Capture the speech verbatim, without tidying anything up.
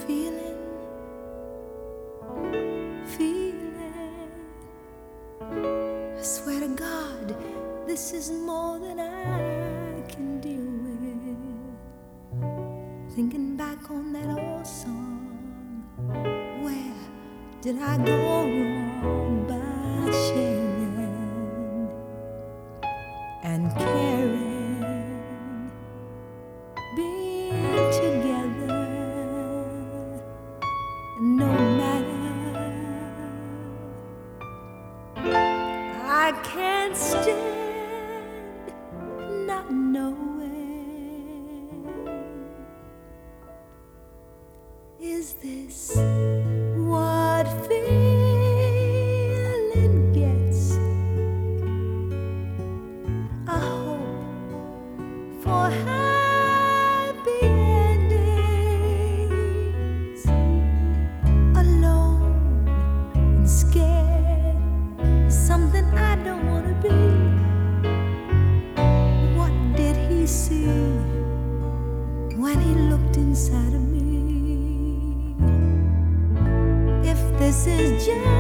feeling, feeling. I swear to God, this is more than I can deal with. Thinking back on that old song, where did I go wrong by sharing and caring, being together, no matter. I can't stand not knowing. Is this what feeling gets? I hope for happy endings. Alone and scared is something I don't want to be. What did he see when he looked inside of me? If this is just